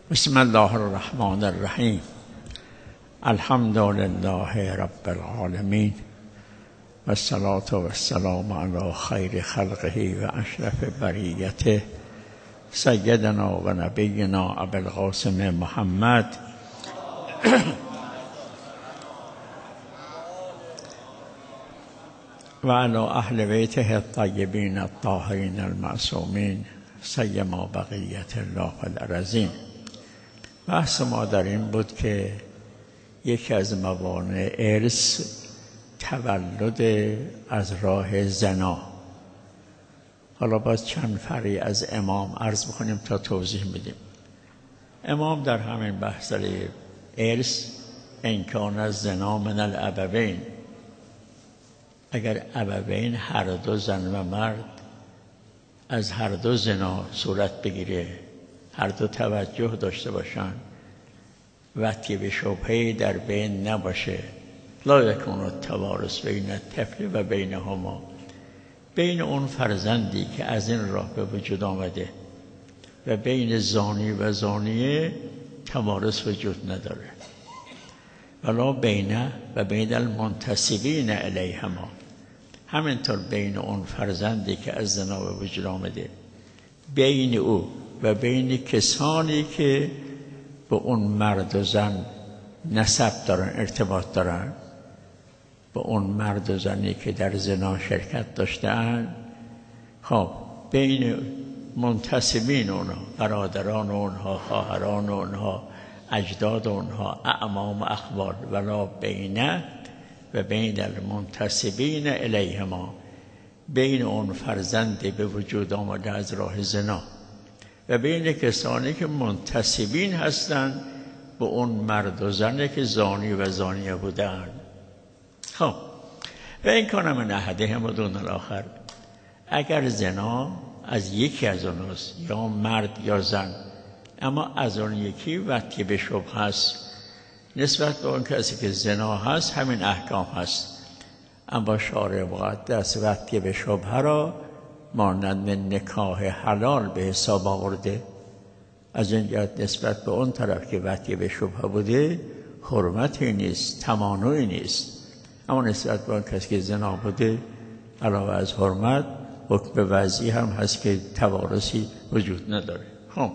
بسم الله الرحمن الرحیم. الحمد لله رب العالمین و الصلاة و السلام علی خیر خلقه و اشرف بریته سیدنا و نبینا ابوالقاسم محمد و علی اهل بیته الطیبین الطاهرین المعصومین سیما بقیت الله الارضین. بحث ما در این بود که یکی از موانع ارث تولد از راه زنا. حالا باز چند فرعی از امام عرض بکنیم تا توضیح بدیم. امام در همین بحث ارث ان کان الزنا من الابوین، اگر ابوین هر دو زن و مرد از هر دو زنا صورت بگیره، هر دو توجه داشته باشن، وقتی به شبهه در بین نباشه، لا یکون التوارث بین الطفل و بینهما، بین اون فرزندی که از این راه به وجود آمده و بین زانی و زانیه توارث وجود نداره. ولا بینه و بین المنتسبین الیهما، همینطور بین اون فرزندی که از زنا به وجود آمده، بین او و بین کسانی که به اون مرد و زن نسب دارن، ارتباط دارن، به اون مرد و زنی که در زنا شرکت داشتن، خب بین منتسبین اونها، برادران اونها، خواهران اونها، اجداد اونها، اعمام و اخوال، ولا بینه و بین المنتسبین الیهما، بین اون فرزندی به وجود آمده از راه زنا و بین کسانی که منتسبین هستند به اون مرد و زنی که زانی و زانیه بودند. خب و این کان من احدهم دون الاخر، اگر زنا از یکی از اوناست، یا مرد یا زن، اما از اون یکی وقتی به شبه هست نسبت به اون کسی که زنا هست، همین احکام هست. اما شارع مقدس وقتی به شبه را مانند نکاح حلال به حساب آورده، از این جهت نسبت به اون طرف که وقتی به شبهه بوده حرمتی نیست، تمانعی نیست، اما نسبت به اون کسی که زنا بوده علاوه از حرمت حکم وضعی هم هست که توارثی وجود نداره. خب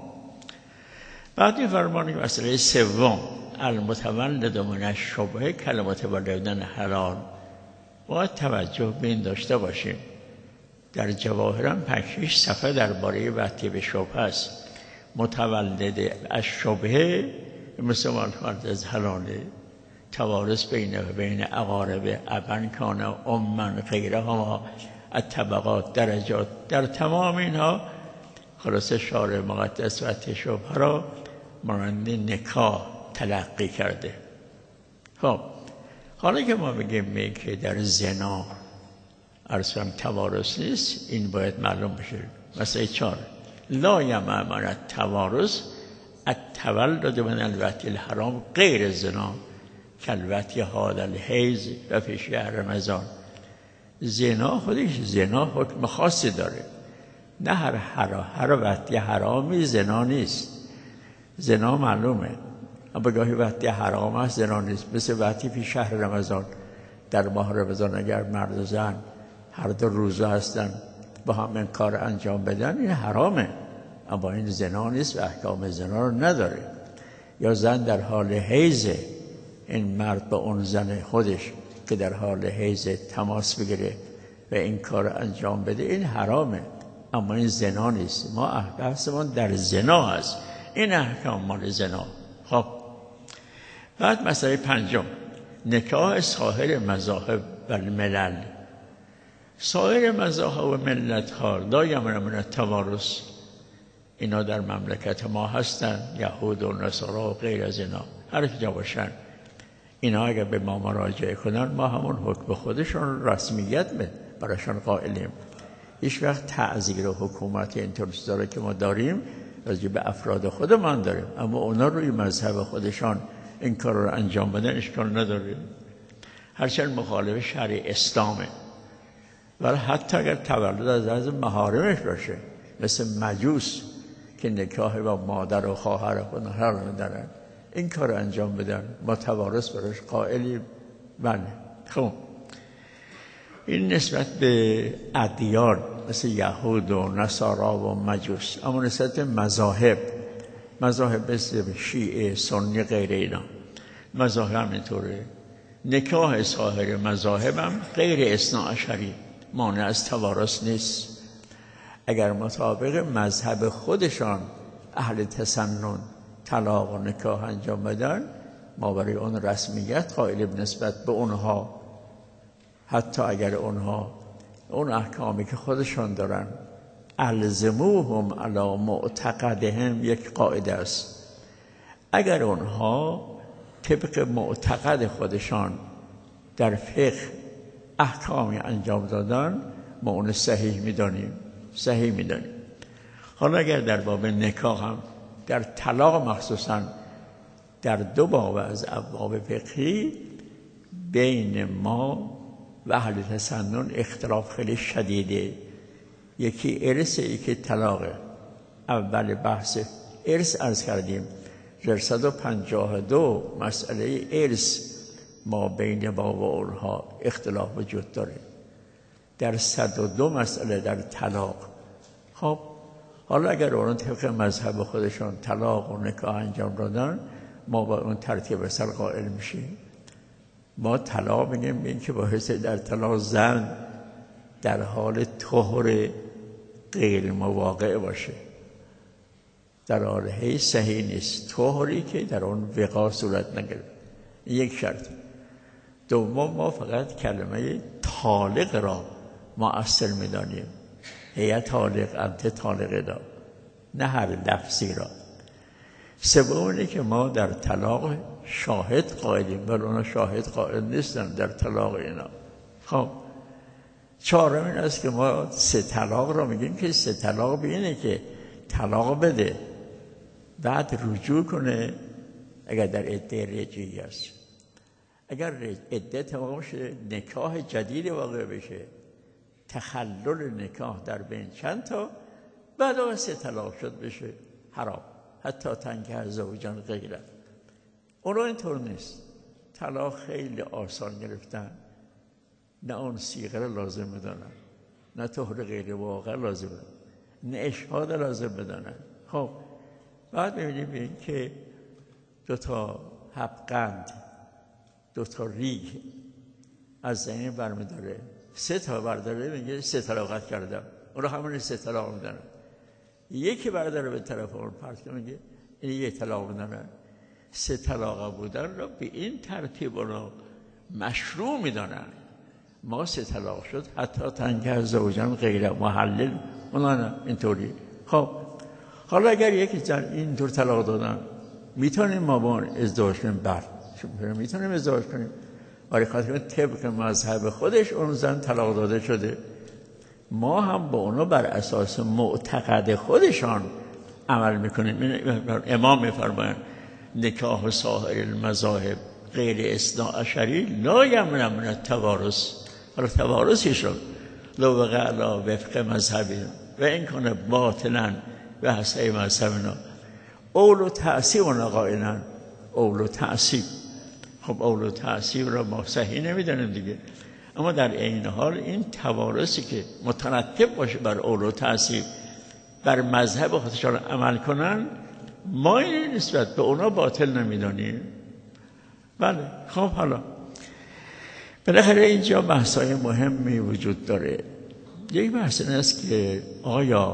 بعد می‌فرمایند مسئله سوم، المتولد من الشبهه کالمتولد من حلال. باید توجه به این داشته باشیم. در جواهرم 5-6 صفحه درباره وقتی به شبهه است. متولد از شبهه مثل متولد از حلاله، توارث بین اقارب، ابن کان امن غیرهما، الطبقات، درجات، در تمام اینها خلاصه شارع مقدس وقتی شبهه را مانند نکاح تلقی کرده. خب حالا که ما بگیم که در زنا ارسم توارث نیست، این باید معلوم بشه. مثلا 4 لا یمنع من التوارث التولد من الوطی الحرام غیر زنا کالوطی حال الحیض و فی شهر رمضان. زنا خودش زنا حکم خاصی داره، نه هر وطی حرامی زنا نیست. زنا معلومه، اما گاهی وطی حرام است زنا نیست. مثل وطی فی شهر رمضان، در ماه رمضان اگر مرد و زن هر دو روزه هستن با هم این کار انجام بدن، این حرامه، اما این زنا نیست و احکام زنا رو نداره. یا زن در حال حیض، این مرد با اون زن خودش که در حال حیض تماس بگیره و این کار انجام بده، این حرامه، اما این زنا نیست. ما بحثمون در زنا هست، این احکام مال زنا. خب بعد مسئله 5، نکاح سایر مذاهب و الملل. سایر مذاهب و ملت ها لا یمنع من التوارث، اینا در مملکت ما هستن، یهود و نصارا و غیر از اینا، هر کجا باشن، اینا اگر به ما مراجعه کنن ما همون حکم خودشون رسمیت براشون قائلیم. هیچ وقت تعزیر و حکومت اینطور چیزا که ما داریم راجع به افراد خودمان داریم، اما اونا روی مذهب خودشان این کار رو انجام بدن اشکال نداره، هرچند مخالف شرع اسلامه. ولی حتی اگر تولد از محارمش باشه، مثل مجوس که نکاح با مادر و خواهر خودها رو دارن این کار انجام بدن، ما توارث براش قائلیم. بله. خب این نسبت به ادیان مثل یهود و نصارا و مجوس. اما نسبت مذاهب مثل شیعه، سنی، غیر اینا، مذاهب همینطوره. نکاح سایر مذاهب هم غیر اثناعشری مانع از توارث نیست. اگر مطابق مذهب خودشان اهل تسنن طلاق و نکاح انجام بدن، ما برای اون رسمیت قائلیم نسبت به اونها، حتی اگر اونها اون احکامی که خودشان دارن الزموهم علی معتقدهم یک قاعده است. اگر اونها طبق معتقد خودشان در فقه احکامی انجام دادن، ما اون صحیح میدانیم. حالا اگر در باب نکاح هم، در طلاق مخصوصا، در دو باب از ابواب فقهی بین ما و اهل تسنن اختلاف خیلی شدیده. یکی ارث، یکی طلاقه. اول بحث ارث عرض کردیم در 152 مسئله ارث ما بین ما و اونها اختلاف وجود داره. در 102 مسئله در طلاق. خب حالا اگر اون طبق مذهب خودشان طلاق و نکاح انجام دادن، ما با اون ترتیب اصل قائل میشیم. ما طلاق میگیم به این که باعث در طلاق زن در حال طهر غیر مواقع باشه، در حال حیض صحیح نیست، طهری که در اون وقاع صورت نگیره. یک شرط. دوم، ما فقط کلمه طالق را مؤثر میدانیم. هی طالق، انت طالق دا، نه هر لفظی را. سوم اینه که ما در طلاق شاهد قائلیم، ولی اونا شاهد قائل نیستن در طلاق اینا. خب چهارم این است که ما سه طلاق را میگیم که سه طلاق به اینه که طلاق بده، بعد رجوع کنه اگر در عده رجعی است. اگر عده تمام شه، نکاح جدید واقع بشه، تخلل نکاح در بین چند تا، بعد اون سه طلاق شد بشه حرام، حتی تنکح زوجان غیره. اون رو اینطور نیست. طلاق خیلی آسان گرفتن، نه اون صیغه رو لازم بدانن، نه طهر غیر واقع لازم بدانن، نه اشهاد لازم بدانن. خب بعد می‌بینیم این که 2 تا حبقند، 2 تا ریگ از زمین برمی‌داره، 3 تا برداره، میگه 3 طلاقت کردم. اون رو همون 3 طلاق میدونن. یکی برداره به طرف اون پرت که میگه این 1 طلاق میدونن. 3 طلاق بودن رو به این ترتیب رو مشروع میدانن. ما 3 طلاق شد، حتی تنکح زوجان غیر محلل، اونا نه اینطوری. خب حالا اگر یکی زن اینطور طلاق دادن، میتونیم ما با اون ازدواج کنیم؟ بله میتونیم ازدواج کنیم، برای خاطر طبق مذهب خودش اون زن طلاق داده شده. ما هم با اونا بر اساس معتقد خودشان عمل میکنیم. امام میفرمایند نکاح سایر المذاهب غیر اثناعشری لا یمنع من التوارث. حالا توارثی شد لو وقع علی وفق مذهبی و این کنه باطلا و حسب مذهبنا اولو تعصیب و نقائنا اولو تعصیب. خب اولو تعصیب را ما صحیح نمیدانیم دیگه، اما در این حال این توارثی که مترتب باشه بر اولو تعصیب، بر مذهب خودشان عمل کنن، ما این نسبت به اونا باطل نمیدانیم. بله. خب حالا بالاخره اینجا بحث‌های مهمی وجود داره. یک بحث این است که آیا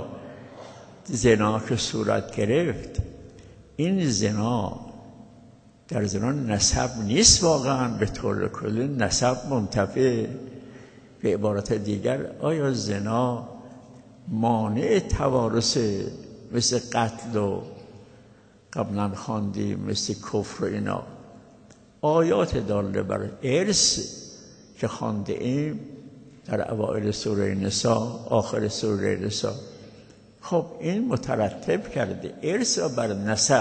زنا که صورت گرفت، این زنا در زنا نسب نیست واقعا؟ به طور کلی نسب منتفی. به عبارت دیگر آیا زنا مانع توارث مثل قتل و قبلا خواندیم مثل کفر و اینا؟ آیات داله بر ارث که خوانده ایم در اوائل سوره نساء، آخر سوره نساء، خب این مترتب کرده ارث را بر نسب.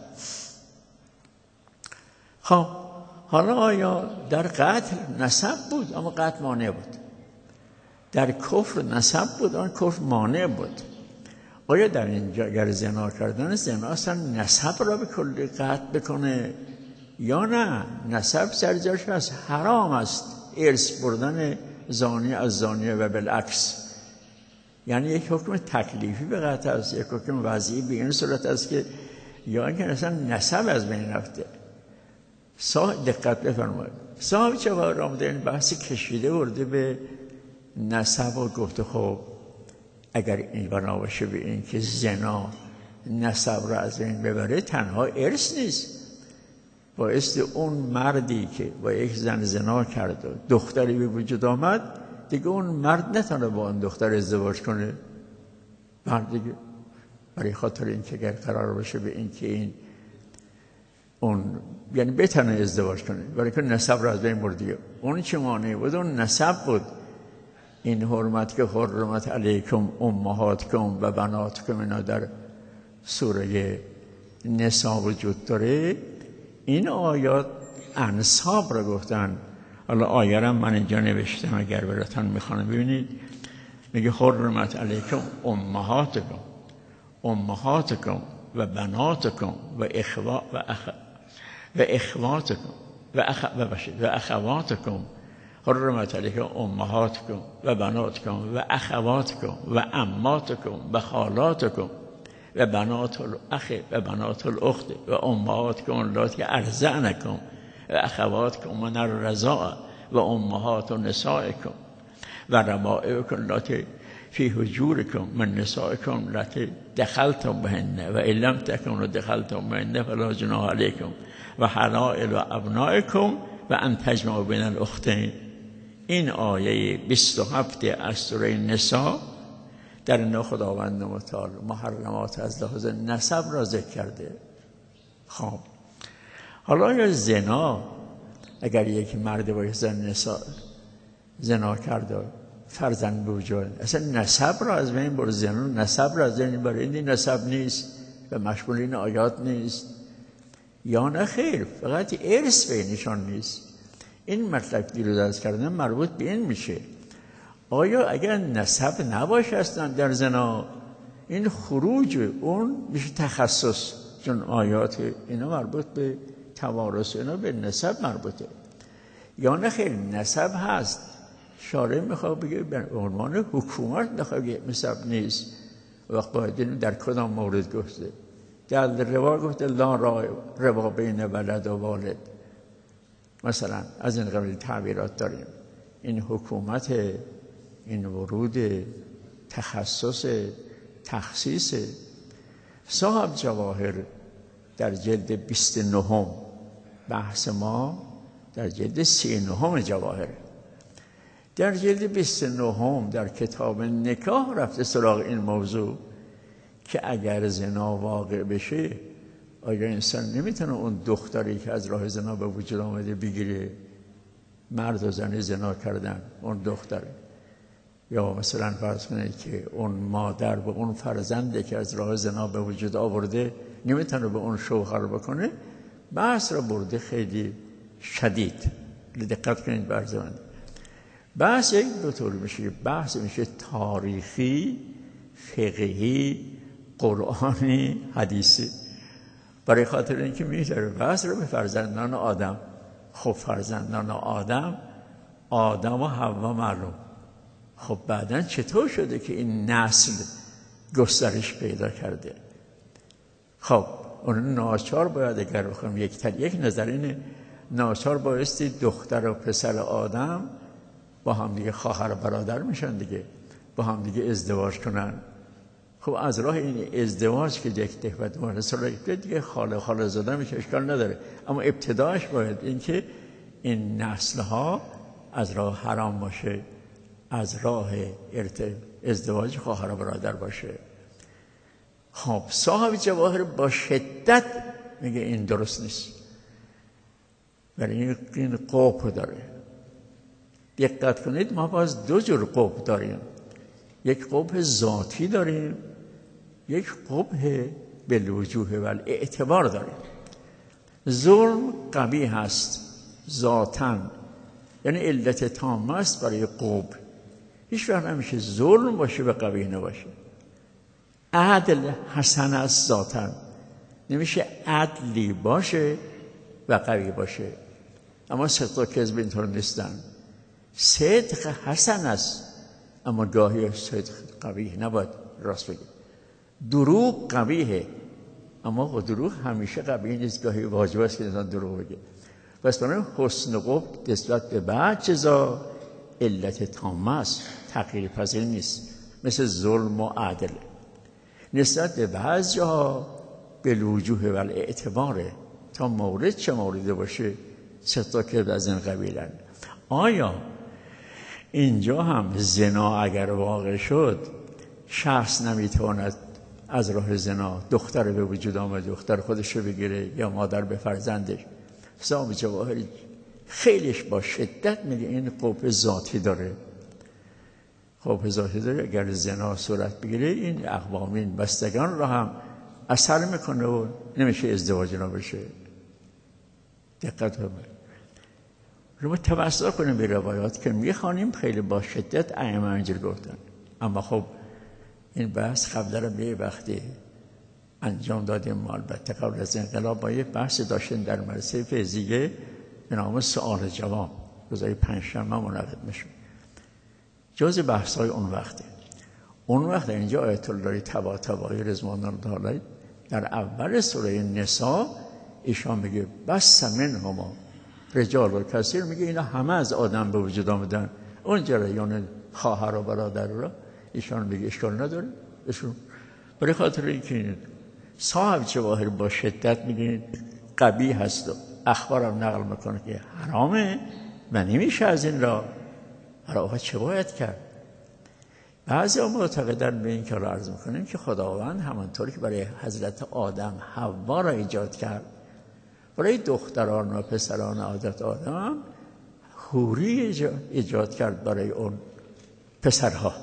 خب حالا آیا در قتل نسب بود اما قتل مانع بود؟ در کفر نسب بود اما کفر مانع بود؟ آیا در اینجا اگر زنا کردن، زنا اصلا نسب را به کلی قطع بکنه یا نه؟ نسب سرجاش هست، حرام است ارث بردن زانی از زانیه و بالعکس. یعنی یک حکم تکلیفی به قطع است، یک حکم وضعی به این صورت است که یا اینکه اصلا نسب از بین رفته. دقت بفرمایید، صاحب جواهر آمده این بحثی کشیده برده به نسب و گفته خب اگر این بنا باشه به این که زنا نسب را از بین ببره، تنها ارث نیست، بایستی اون مردی که با یک زن زنا کرد و دختری به وجود آمد، دیگه اون مرد نتونه با اون دختر ازدواج کنه. مرد دیگه برای خاطر این که اگر قرار باشه به این که این اون یعنی بتونه ازدواج کنه، برای که نسب را از بین برد. اون چه مانعی بود؟ اون نسب بود. این حرمت که حرمت علیکم امهاتکم و بناتکم اینا در سوره نساء وجود داره. این آیات انساب را گفتن. حالا آیه را من اینجا نوشتم اگر براتون میخوانم ببینید. میگه حرمت علیکم امهاتکم و بناتکم و اخواتکم و اخواتکم. حرمت علیکم امهاتکم و بناتکم و اخواتکم و عماتکم و خالاتکم و بنات الاخ و بنات الاخت و امهاتکم اللاتی ارضعنکم و اخواتکم من الرضاع و امهات نسائکم و ربائبکم اللاتی فی حجورکم من نسائکم اللاتی دخلتم بهن و ان لم تکونوا دخلتم بهن فلا جناح علیکم و حلائل و ابنائکم و ان تجمعوا بین الاختین. این آیه 27 از سوره نساء در این خداوند متعال محرمات از لحاظ نسب را ذکر کرده. خب حالا یا زنا، اگر یک مرد با یک زن زنا کرد و فرزند به وجود، اصلا نسب را از بین برد. زنا نسب را از بین برد. این نسب نیست و مشمول این آیات نیست یا نه خیر، فقط ارث بینشان نیست. این مطلب دیروز عرض کردن مربوط به این میشه. آیا اگر نسب نباشه اصلا در زنا، این خروج اون میشه تخصص، چون آیات اینا مربوط به توارث، اینا به نسب مربوطه یا نه خیر؟ نسب هست. شارع میخواد بگه به عنوان حکومت میخواد بگه نسب نیست. وقت باید در کدام مورد گفته؟ در روا گفته لا روا بین ولد و والد. مثلا از این قبیل تعبیرات داریم. این حکومت، این ورود تخصص تخصیص. صاحب جواهر در جلد 29 بحث ما در جلد 39 جواهر، در جلد 29 در کتاب نکاح رفته سراغ این موضوع که اگر زنا واقع بشه، آیا انسان نمیتونه اون دختری که از راه زنا به وجود آمده بگیره؟ مرد و زن زنا کردن، اون دختر، یا مثلا فرض کنید که اون مادر به اون فرزنده که از راه زنا به وجود آورده نمیتونه به اون شوهر بکنه. بحث را برده خیلی شدید. دقت کنید بر زمان. بحث یک دو طور میشه. بحث میشه تاریخی، فقهی، قرآنی، حدیثی. برای خاطر اینکه میذاره بحث رو به فرزندان آدم. خب فرزندان آدم و حوا معلوم. خب بعدن چطور شده که این نسل گسترش پیدا کرده؟ خب اون ناچار باید، اگر بخوام یک نظر اینه، ناچار بایستی دختر و پسر آدم با هم دیگه خواهر و برادر میشن دیگه، با هم دیگه ازدواج کنن. خب از راه این ازدواج که یک دفعه مرسل دیگه خاله زاده میشه، اشکال نداره. اما ابتداش باید این که این نسل ها از راه حرام باشه، از راه ازدواج خواهر و برادر باشه. خب صاحب جواهر با شدت میگه این درست نیست، برای این قبح داره. دقت کنید، ما باز دو جور قبح داریم. یک قبح ذاتی داریم، یک قبح بالوجوه و اعتبار داریم. ظلم قبیح است ذاتاً، یعنی علت تامه است برای قبح. هیچ وقت نمیشه ظلم باشه و قبیح نباشه. عدل حسن است ذاتاً، نمیشه عدلی باشه و قوی باشه. اما صدق و کذب اینطور نیستن. صدق حسن است، اما گاهی صدق قوی نباید راست بگه. دروغ قویه، اما دروغ همیشه قوی نیست، گاهی واجب است که انسان دروغ بگه. پس برای حسن قبح نسبت به بعد چیزا علت تامه است، تغییر پذیر نیست، مثل ظلم و عدل. نسبت به بعض جاها بالوجوه و الاعتباره، تا مورد چه موردی باشه صدق و کذب از این قبیلن. آیا اینجا هم زنا اگر واقع شد، شخص نمیتواند از راه زنا دختر به وجود آمد دختر خودش رو بگیره یا مادر به فرزندش؟ صاحب جواهری خیلیش با شدت میگه این قبح ذاتی داره. قبح ذاتی داره. اگر زنا صورت بگیره این اقوامین بستگان را هم اثر میکنه و نمیشه ازدواج را بشه. دقت کنید. رو توسط کنیم به روایات که میخوانیم خیلی با شدت ائمه اینجور گفتن. اما خب این بحث قبل به یه وقتی انجام دادیم. البته قبل از انقلاب با یه بحث داشتیم در مدرسه فیزیک به نام سؤال جواب، روزای پنجشنبه منعقد میشد. جزء بحث‌های اون وقت اینجا آیت الله طباطبایی رضوان الله علیه در اول سوره نساء ایشان میگه بس منهما رجال و کثیر، میگه اینا همه از آدم به وجود آمدن. اون جریان خواهر و برادر را ایشان میگه اشکال نداره بهشون، برای خاطر اینکه صاحب جواهر با شدت میگه قبیح هست و اخبارم نقل میکنه که حرامه و نمیشه از این را. آقا چه باید کرد؟ بعضی ها معتقدن به این که را عرض میکنیم که خداوند همانطوری که برای حضرت آدم حوا را ایجاد کرد، برای دختران و پسران حضرت آدم حوری ایجاد کرد برای اون پسرها،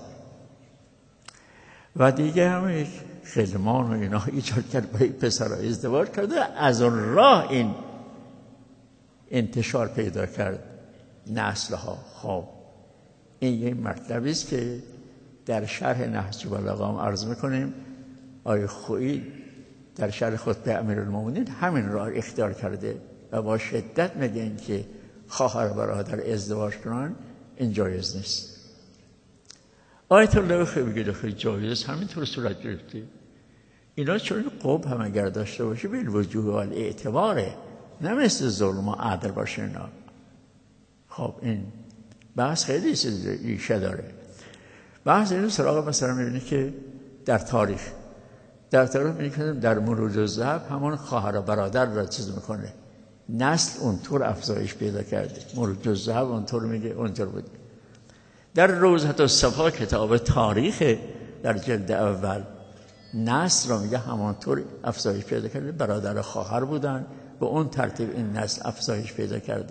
و دیگه هم خلمان و اینا ایجاد کرد برای پسرها، ازدواج کرده. از اون راه این انتشار پیدا کرد نسلها. خب این یه مطلبی است که در شرح نهج البلاغه هم عرض میکنیم. آیه خویی در شرح خطبه امیرالمومنین همین راه اختیار کرده و با شدت میگن که خواهر برادر ازدواج کنن این جایز نیست. آیت الله خیلی جایز همینطور صورت گرفته. اینا چون قبح هم اگر داشته باشه بالوجوه و الاعتباره، نه مثل ظلم و عدل باشه اینا. خب این بحث خیلی ریشه داره. بحث اینو سراغ مثلا میبینی که در تاریخ میبینی که در مرود الذهب همون خواهر و برادر را چیز میکنه، نسل اونطور افزایش پیدا کرده. مرود الذهب اونطور میگه اونطور بود. در روضة الصفا کتاب تاریخ در جلد اول نسل را میگه همانطور افزایش پیدا کرده، برادر خواهر بودن، به اون ترتیب این نسل افزایش پیدا کرده.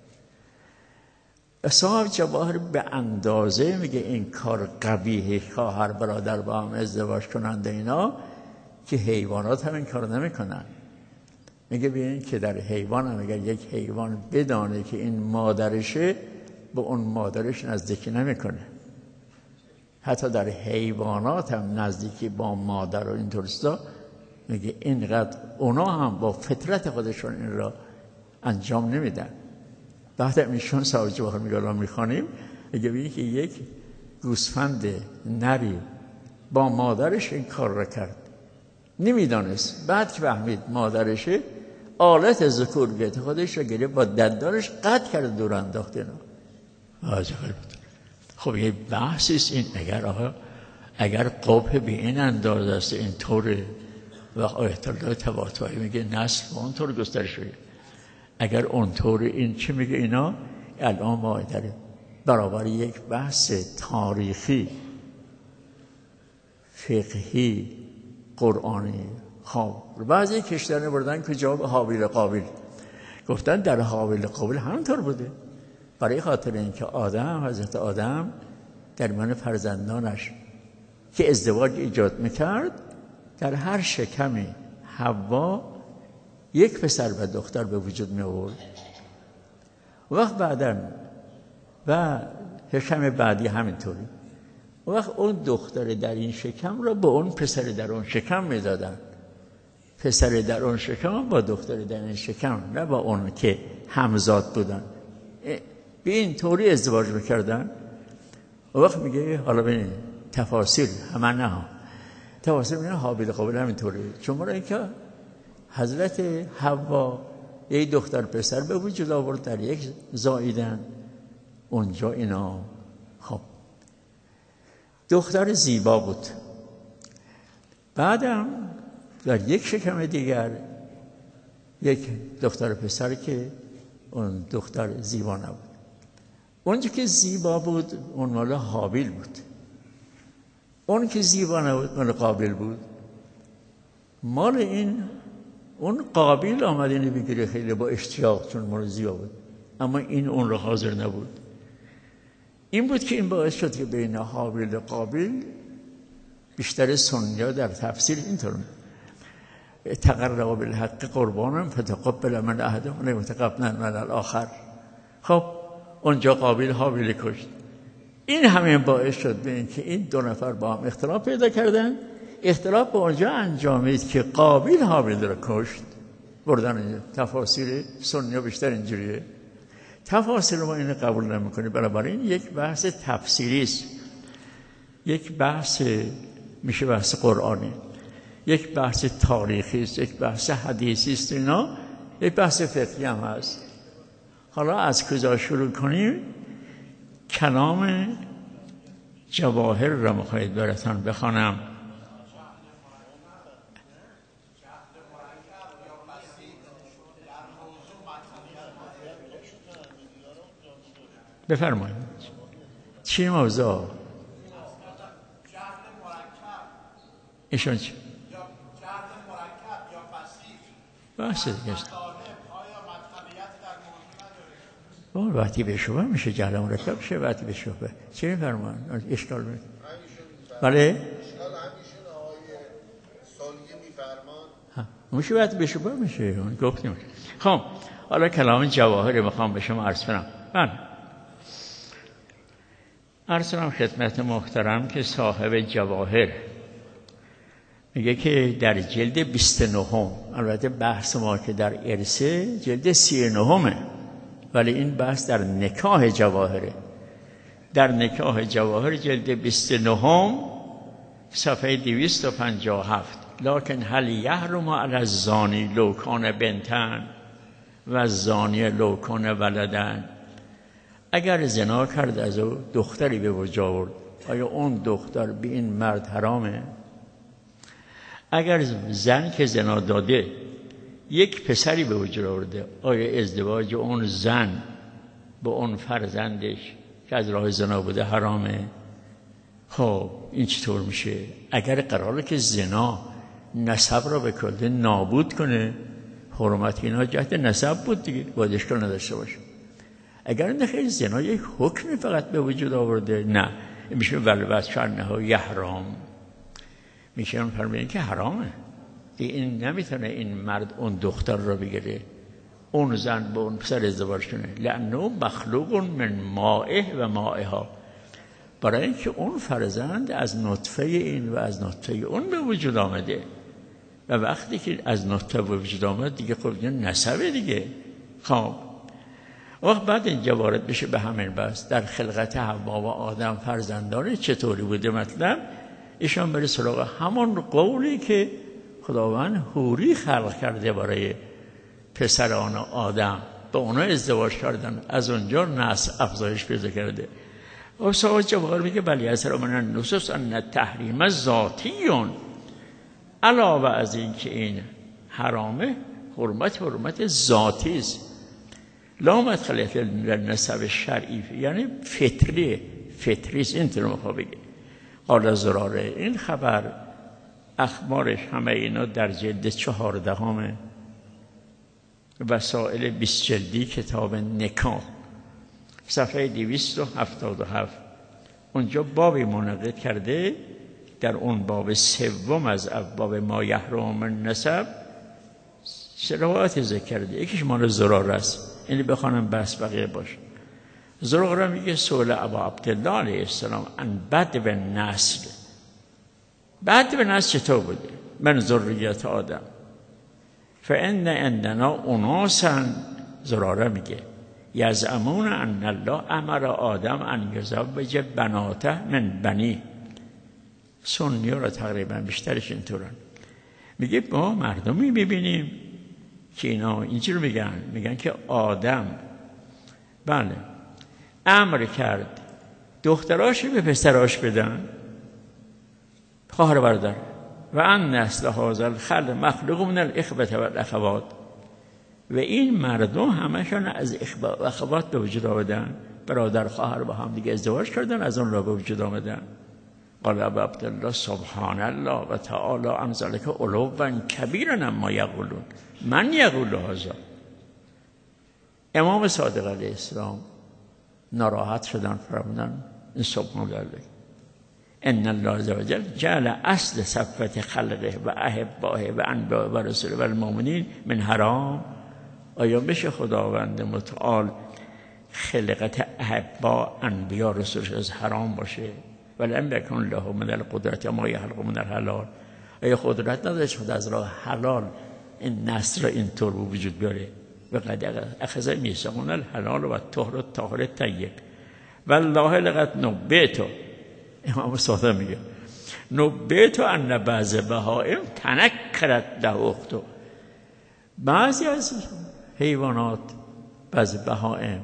صاحب جواهر به اندازه میگه این کار قبیح خواهر برادر با هم ازدواج کننده اینا که حیوانات هم این کار نمیکنن. میگه ببین که در حیوان هم اگر یک حیوان بدانه که این مادرشه به اون مادرش نزدیکی نمیکنه. حتی در حیوانات هم نزدیکی با مادر و این طورستا میگه اینقدر اونا هم با فطرت خودشون این را انجام نمیدن. بعد ایشون صاحب جواهر میگه الان میخوانیم، میگه که یک گوسفند نری با مادرش این کار را کرد، نمیدانست. بعد که فهمید مادرشه آلت ذکور گرفت خودش را گرفت با دندانش قطع کرد دور انداخت اینا. خب یه بحثی است این. اگر قبح به این اندازه است اینطوره و آیت الله طباطبایی میگه نسل اونطور گسترش شده، اگر اونطور این چی میگه اینا؟ الان ما در برابر یک بحث تاریخی فقهی قرآنی. خب بعضی کشتن بردن که جواب حابیل قابیل گفتن در حابیل قابیل همینطور بوده، برای خاطر اینکه حضرت آدم در میان فرزندانش که ازدواج ایجاد میکرد در هر شکمی حوا یک پسر و دختر به وجود می آورد. وقت بعداً و شکم بعدی همینطوری. وقت اون دختر در این شکم را به اون پسر در اون شکم میدادن. پسر در اون شکم با دختر در این شکم، نه با اون که همزاد بودن. به این طوری ازدواج میکردن. وقت میگه حالا ببین تفاصیل همه نه ها، تفاصیل میگه حابیل قابل همینطوری. چون برای اینکه حضرت حوا یک دختر پسر به وجود آورد در یک زاییدن اونجا اینا. خب دختر زیبا بود. بعدم در یک شکم دیگر یک دختر پسر که اون دختر زیبا نبود. اونجا که زیبا بود اون مال حابیل بود، اون که زیبا نبود مال قابیل بود. مال این اون قابیل آمد اینو بگیره خیلی با اشتیاق چون مال زیبا بود، اما این اون رو حاضر نبود. این بود که این باعث شد که بین حابیل و قابیل بیشتر سنی‌ها در تفسیر اینطور تقرب بالحق قربانا فتقبل من احدهم ولم يتقبل من الاخر. خب اونجا قابیل حابیل کشت. این همین باعث شد به اینکه این دو نفر با هم اختلاف پیدا کردن. اختلاف به اونجا انجامید که قابیل حابیل را کشت. بردن تفاسیر سنی بیشتر اینجوریه. تفاسیر ما اینو قبول نمی‌کنه، بنابراین یک بحث تفسیری است، یک بحث میشه بحث قرآنی، یک بحث تاریخی است، یک بحث حدیثی است، اینا یک بحث فقهی هم هست. حالا از کجا شروع کنیم؟ کلام جواهر را میخواید براتون بخوانم. بفرمایید چی موضوع؟ ایشون چی؟ باشه دیگه وقتی به شبه میشه جهل مرکب شه، وقتی به شبه چی میفرمان؟ اشکال میفرمان؟ بله؟ اشکال همیشون آقای سالیه میفرمان میشه وقتی به شبه میشه، اون گفتیم. خب حالا کلام جواهر میخوام به شما عرض کنم. بله عرض کنم خدمت محترم که صاحب جواهر میگه که در جلد 29، البته بحث ما که در ارثه جلد 39، ولی این بحث در نکاح جواهره. در نکاح جواهر جلد 29 صفحه 257 لکن هل یحرم علی الزانی لو کان بنتن و الزانی لو کان ولدن. اگر زنا کرد از او دختری به وجود آورد، آیا اون دختر به این مرد حرامه؟ اگر زن که زنا داده یک پسری به وجود آورده، آیا ازدواج اون زن با اون فرزندش که از راه زنا بوده حرامه؟ خب این چطور میشه؟ اگر قراره که زنا نسب را به کل نابود کنه، حرمت اینا جهت نسب بود دیگه، باید اشکال نداشته باشه. اگر نه خیلی زنا یک حکمی فقط به وجود آورده، نه میشه ولبس شرنه یحرام، میشه فرمایید که حرامه دیگه. این نمیتونه این مرد اون دختر رو بگیره، اون زن با اون پسر ازدواج کنه، لانه مخلوق من مائه و مائها، برای اینکه اون فرزند از نطفه این و از نطفه اون به وجود آمده و وقتی که از نطفه به وجود آمد دیگه خب نسبه دیگه. خب وقت بعد اینجا وارد بشه به همین بحث در خلقت حوا و آدم فرزندان چطوری بوده. مطلب ایشان بره سراغ همون قولی که خداوند حوری خلق کرده برای پسران آدم، به اونا ازدواج کردن، از اونجا نسل افزایش پیدا کرده. و صاحب جواهر میگه بلی اثر من النصوص ان تحریم ذاتیون، علاوه از این که این حرامه، حرمت ذاتی است، لا مدخل فی النسب شرعی، یعنی فطری است. اینطور میخواد بگه. قال زراره این خبر اخبارش همه اینا در جلد 14 وسائل 20 جلدی کتاب نکاح صفحه 277. اونجا بابی منعقد کرده، در اون باب سوم از ابواب ما یحرم النسب روایت ذکر کرده. یکیش مال زراره است، اینو بخوانم بس بقیه باشه. زراره میگه سئل ابا عبدالله علیه السلام عن بدو نسل. بدو نسل چطور بوده؟ من ذریت آدم. فان عندنا اناسا، زراره میگه، یزعمون ان الله امر آدم ان یزوج بناته من بنی. سنی ها را تقریبا بیشترش اینطورن. میگه ما مردمی میبینیم که اینا اینجوری میگن که آدم بله امر کرد دختراش به پسراش بدن، خواهر برادر، و ان نسل هذا الخلق مخلوق من الاخوة والاخوات، و این مردم همشون از اخوة و اخوات به وجود آمدن، برادر خواهر با هم دیگه ازدواج کردن، از اون را به وجود آمدن. قال ابو عبدالله سبحان الله و تعالی عن ذلک علوا کبیرا عما یقولون. من یقول هذا. امام صادق علیه السلام ناراحت شدن، فرمودن این سبحان الله ان الله عز وجل جعل اصل صفت خلقه و احبائه و انبیاء و رسوله و المؤمنین من حرام. آیا بشه خداوند متعال خلقت احبا انبیاء رسولش از حرام باشه؟ ولم یکن له من القدرت ما یخلق من الحلال. آیا قدرت نداشت خود از راه حلال این نسل را اینطور وجود بیاره؟ و قد اخذ میثاق الحلال و الطهر الطاهر الطیب والله لقد نبئت. امام صادق میگه نبئت ان بعض بهائم تنکرت له اخته. بعضی از حیوانات، بعضی بهائم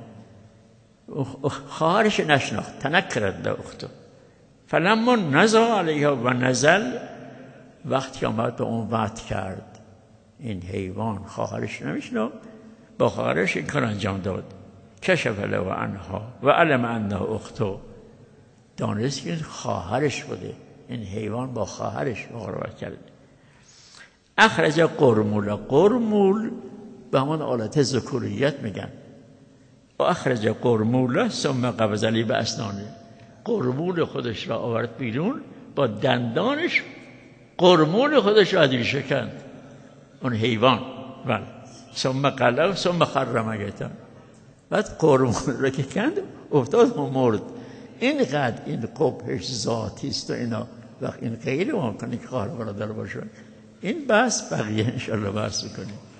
خواهرش نشناخت، تنکرت له اخته. فلما نزل علیها و نزل، وقتی آمد به اون وعد کرد این حیوان خواهرش نمیشناخت، با خواهرش این کار انجام داد. کشف له عنها و علم انه اخته، دانست که خواهرش بوده، این حیوان با خواهرش مقاربت کرد. اخرج قرمول، قرمول به همان آلت ذکوریت میگن. و اخرج قرمول ثم قبض لی باسنانه، قرمول خودش را آورد بیرون، با دندانش قرمول خودش را ادیل شکند اون حیوان. بله ثم قلب ثم خر میتا، بعد قرمول را که کند افتاد و مرد. اینقدر این قبحش ذاتی است و اینا، وقت این غیر ممکنه که خواهر برادر باشه. این بحث بقیه انشاءالله بحث میکنیم.